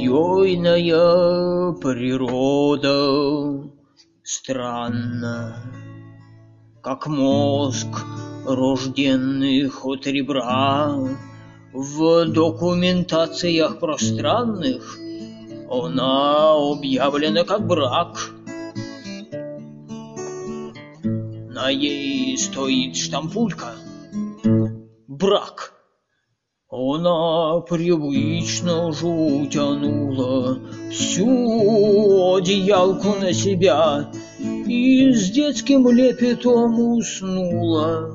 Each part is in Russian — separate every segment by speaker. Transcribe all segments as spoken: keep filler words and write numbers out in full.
Speaker 1: Покойная природа странна, как мозг рожденных от ребра. В документациях пространных она объявлена как брак. На ей стоит штампулька «Брак». Она привычно же утянула всю одеялку на себя и с детским лепетом уснула.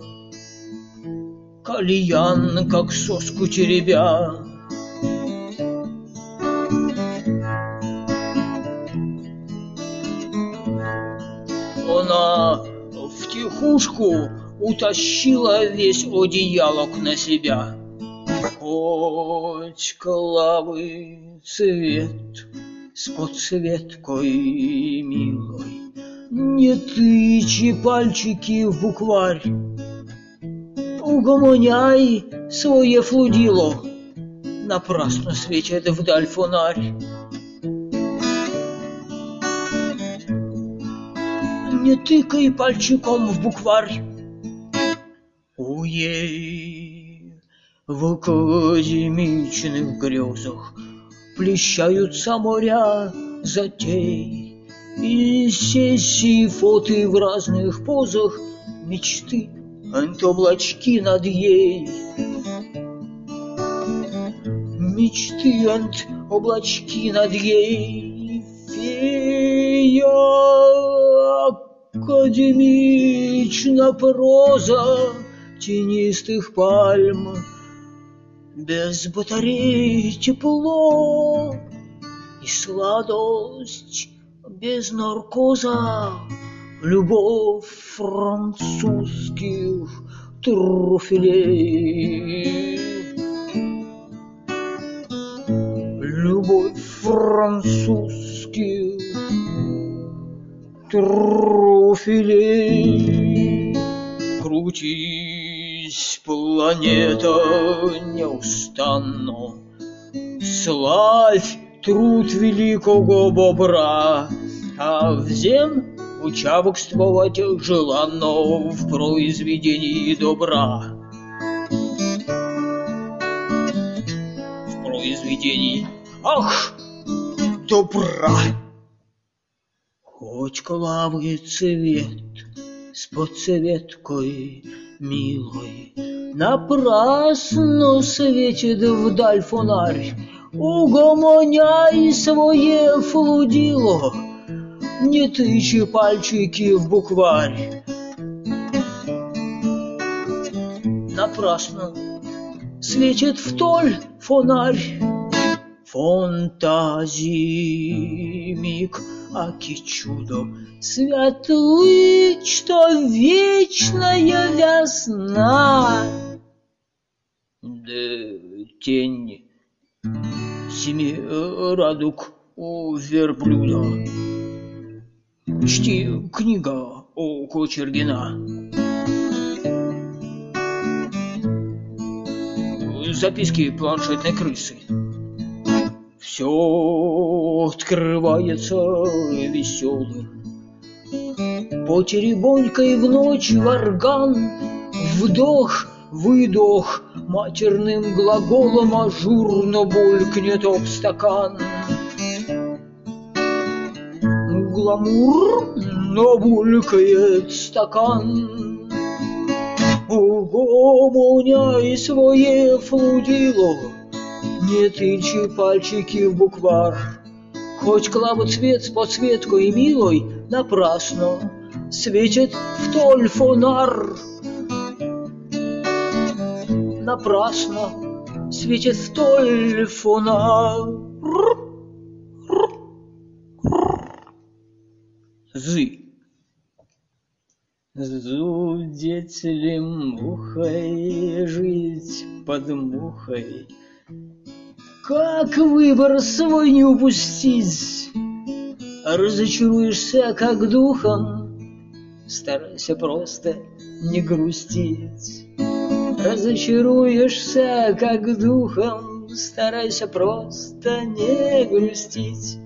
Speaker 1: Кальян, как соску теребя. Она втихушку утащила весь одеялок на себя. Хоть клавы цвет с подсветкой милой, не тычи пальчики в букварь, угомоняй свое флудило, напрасно светит вдаль фонарь. Не тыкай пальчиком в букварь. Уей, в академичных грезах плещаются моря затей, и сессии фото в разных позах, мечты ant облачки над ей. Мечты ant облачки над ей. Фея академична проза тенистых пальм, без батарей тепло и сладость без наркоза, любовь французских труфелей. Любовь французских труфелей. Крутись, планета, неустанно, славь труд великого бобра, а взем учавствовать желанно в произведении добра. В произведении, ах, добра. Хоть клавы цвет с подсветкой милой, напрасно светит вдаль фонарь, угомоняй свое флудило, не тычи пальчики в букварь. Напрасно светит вдоль фонарь. Фантазии миг, аки чудо, светлый, что вечная весна. Да тень семи радуг у верблюда. Чти книга у Кочергина. Записки планшетной крысы. Все открывается веселым. Потеребонькой в ночь в орган, вдох, выдох, матерным глаголом ажурно булькнет об стакан. Гламурно булькает стакан. Угомоняй свое флудило, не тычи пальчики в букварь. Хоть клавы цвет с подсветкой милой, напрасно светит вдоль фонарь. Напрасно светит вдоль фонарь. Зы. Зудеть ли мухой, жить под мухой, как выбор свой не упустить? Разочаруешься как духом, старайся просто не грустить. Разочаруешься как духом, старайся просто не грустить.